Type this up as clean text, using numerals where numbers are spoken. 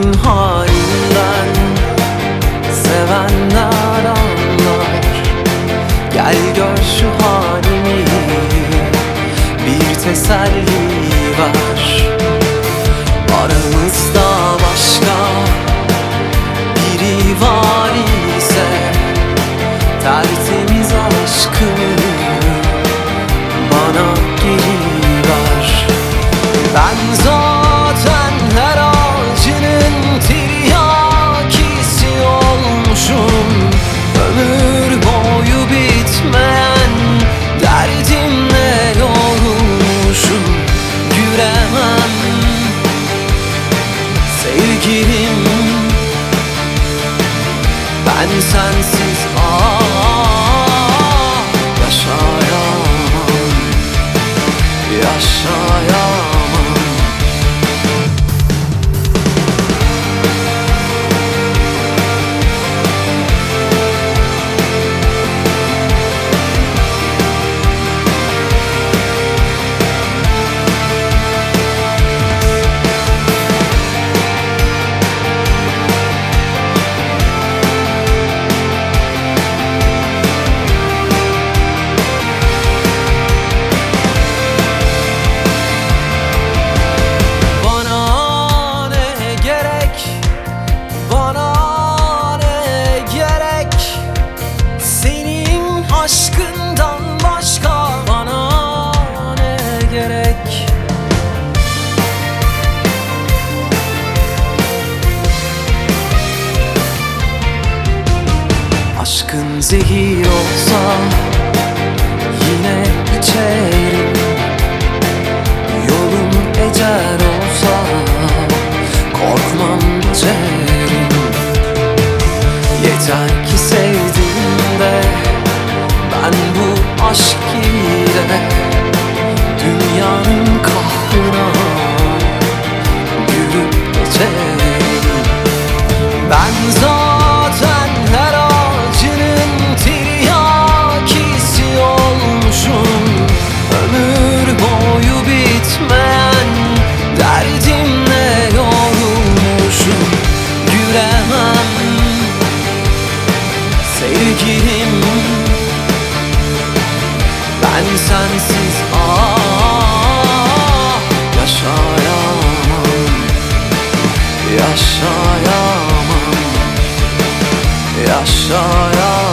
Senin halinden sevenler anlar. Gel gör şu halimi, bir teselli ver. Aramızda başka biri var ise tertemiz aşkını bana geri ver. Ben zaten her acının tiryakisi olmuşum. Ömür boyu bitmeyen derdimle yorulmuşum. Güremem sevgilim, ben sensiz yaşayamam, yaşayamam. Aşkından başka bana ne gerek? Aşkın zehir olsa yine içerim. Yolun ecel olsa korkmam geçerim. Yeter ki sevdiğimde ben bu aşk ile dünyanın kahrına gülüp geçerim. Ben zaten her acının tiryakisi olmuşum. Ömür boyu bitmeyen derdimle yorulmuşum. Güremem sevgilim, ben sensiz yaşayamam, yaşayamam, yaşayamam.